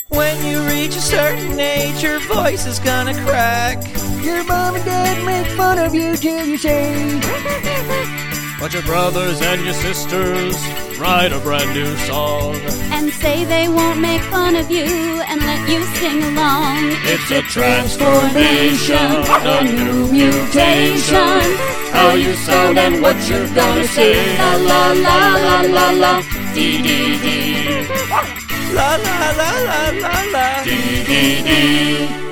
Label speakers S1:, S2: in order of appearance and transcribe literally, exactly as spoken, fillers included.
S1: When you reach a certain age, your voice is gonna crack.
S2: Your mom and dad make fun of you till you say,
S3: but your brothers and your sisters write a brand new song
S4: and say they won't make fun of you and let you sing along.
S3: It's a transformation, a new mutation. How you sound and what you're gonna say. La la la la la la. Dee dee dee.
S1: La la la la la la.
S3: Dee dee dee.